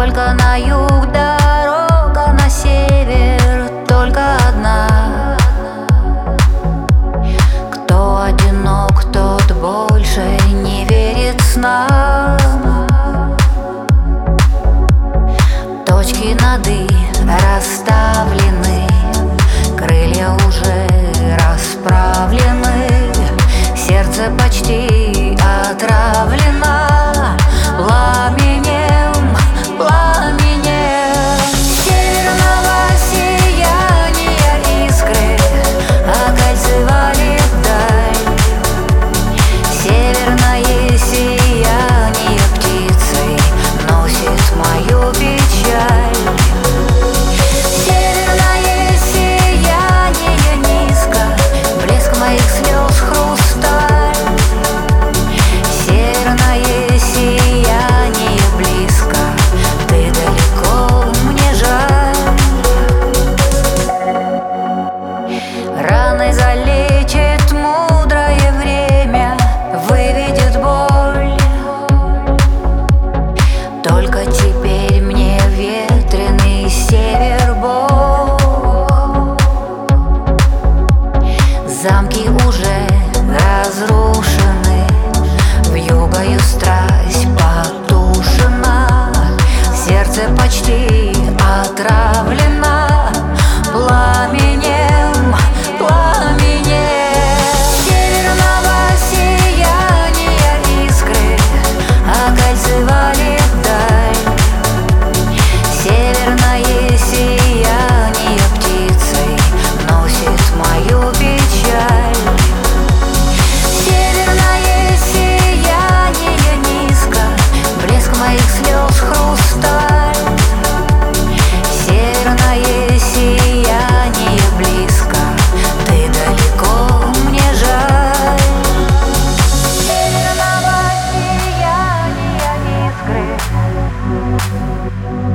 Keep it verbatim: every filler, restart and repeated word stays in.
Только на юг дорога, на север только одна. Кто одинок, тот больше не верит снам. Точки над «и» расставлены, крылья уже расправлены, сердце почти отравлено пламенем, пламенем северного сияния искры окольцевали вдаль. Северное сияние птицей носит мою печаль. Северное сияние низко, блеск моих слез хрусталь. Северное сияние близко, ты далеко, мне жаль. Раны залечит мудрое время, выведет боль. Только теперь мне ветреный север Бог. Замки уже разрушены, вьюгою страсть потушена, сердце почти отравлено пламенем, пламенем северного сияния искры окольцевали вдаль. Северное сияние птицей носит мою печаль. Северное сияние низко, блеск моих слез хрусталь. Северное сияние близко, ты далеко, мне жаль. Северного сияния искры